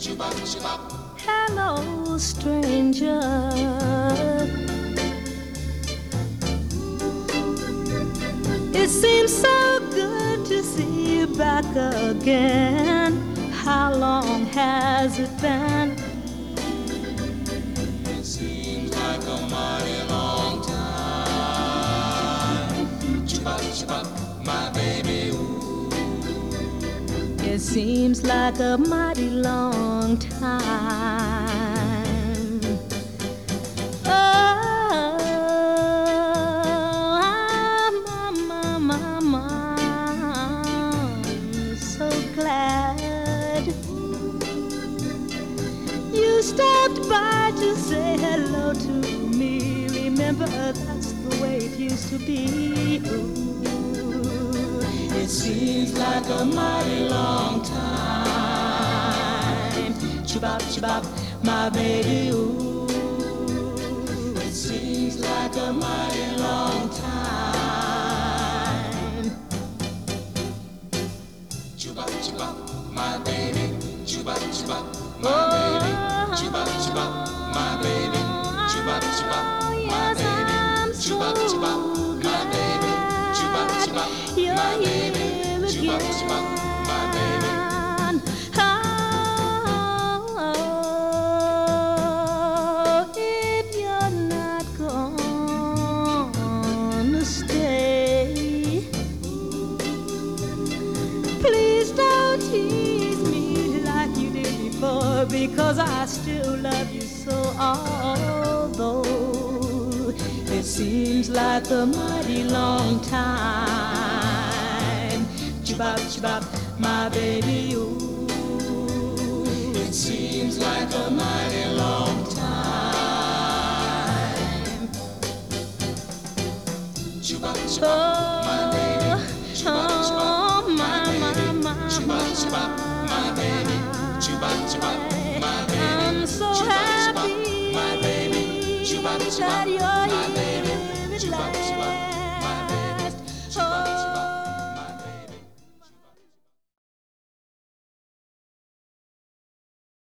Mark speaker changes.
Speaker 1: Hello, stranger. It seems so good to see you back again. How long has it been?
Speaker 2: It seems like a mighty long time. Chibop, my baby, ooh.
Speaker 1: It seems like a mighty long time. Oh, I'm so glad you stopped by to say hello to me. Remember, that's the way it used to be. Ooh, it seems like a mighty long time. Chibop, my baby, ooh. It seems like a mighty long time.
Speaker 2: Chibop, my baby. Chibop, my baby. Chibop, my baby. Chibop, my baby. Chibop, my baby. Chibop, my baby. Chibop, my baby.
Speaker 1: Oh, if you're not gonna stay, please don't tease me like you did before, because I still love you so. Although it seems like a mighty long time. Chibop, my baby, ooh.
Speaker 2: It seems like a mighty long time. Chibop, my baby. Chibop, my baby. Chibop, my baby. Chibop, my baby.
Speaker 1: I'm so happy
Speaker 2: my baby.
Speaker 1: that you're
Speaker 2: my baby.
Speaker 1: here with
Speaker 2: Chibop,
Speaker 1: life.